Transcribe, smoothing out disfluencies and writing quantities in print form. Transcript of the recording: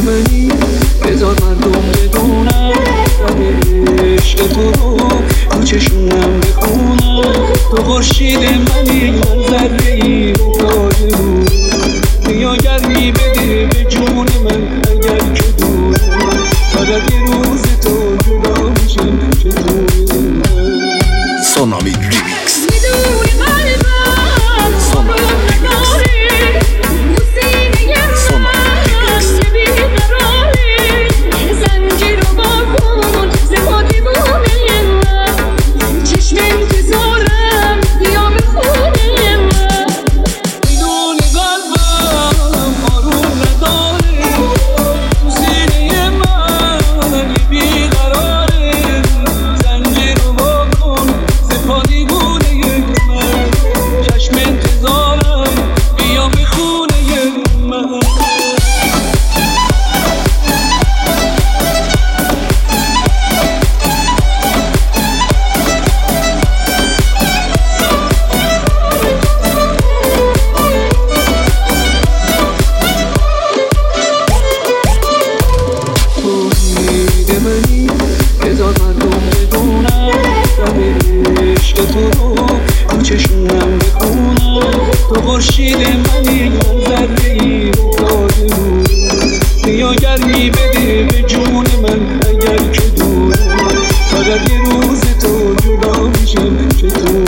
منی بذار مردم بدونم ره عشق تو رو چشونم بخونم. تو خورشید منی من ذره‌ای محتاج رو بیا گرمی بده به جون من اگر که دور فقط یه روز تو جدا میشم چطور من سونامی ریمیکس میدونی قلبم آروم نداری تو سینه من یه بیقراری زنجیر رو بکن ز پا دیوونه من چشم انتظارم بیا به خونه من. میدونی قلبم آروم نداره تو سینه من یه بیقراره زنجیر رو بکن ز پا دیوونه من چشم انتظارم بیا به خونه من. توحید منی بذار مردم بدونم ره عشق تو رو چشونم بخونم. تو خورشید منی من ذره‌ای محتاج رو بیا گرمی بده به جون من اگر که دور فقط یه روز تو جدا میشم چطور